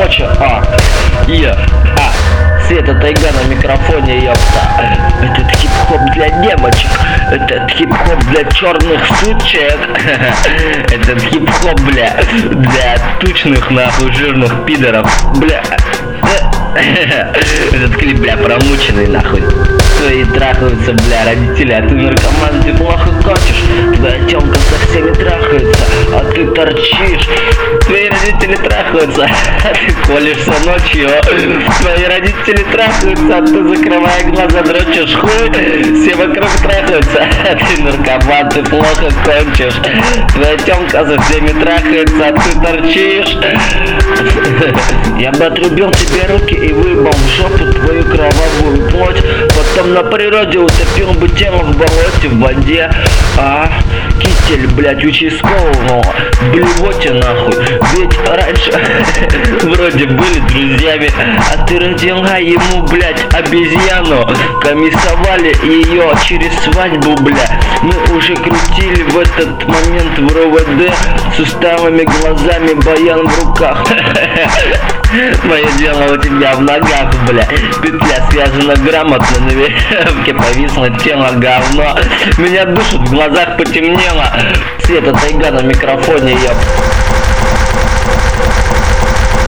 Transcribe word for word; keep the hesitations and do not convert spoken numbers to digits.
ночи. А, е, а, Света Тайга на микрофоне, ёпта. Это хип-хоп для девочек. Это хип-хоп для черных сучек. Этот хип-хоп, бля, для тучных, нахуй, жирных пидоров. Бля. Этот клип, бля, промученный, нахуй. Твои трахаются, бля, родители, а ты наркоман, ты плохо кончишь. Твоя тёмка со всеми трахается, а ты торчишь. Твои родители трахаются, а ты колешься ночью. Твои родители трахаются, а ты, закрывая глаза, дрочишь хуй. Все вокруг трахаются, а ты наркоман, ты плохо кончишь. Твоя тёмка со всеми трахается, а ты торчишь. Я бы отрубил тебе руки и выебал в жопу твою кровавую плоть. Потом на природе утопил бы тело в болоте, в воде. А, китель, блять, участкового, блевоте нахуй. Ведь раньше вроде были друзьями, а ты родила ему, блять, обезьяну. Комиссовали ее через свадьбу, бля. Мы уже крутили в этот момент в РОВД с усталыми глазами, баян в руках. Мое дело у тебя в ногах, бля. Петля связана грамотно, на веревке повисло тело говно. Меня душит, в глазах потемнело. Света Тайга на микрофоне, я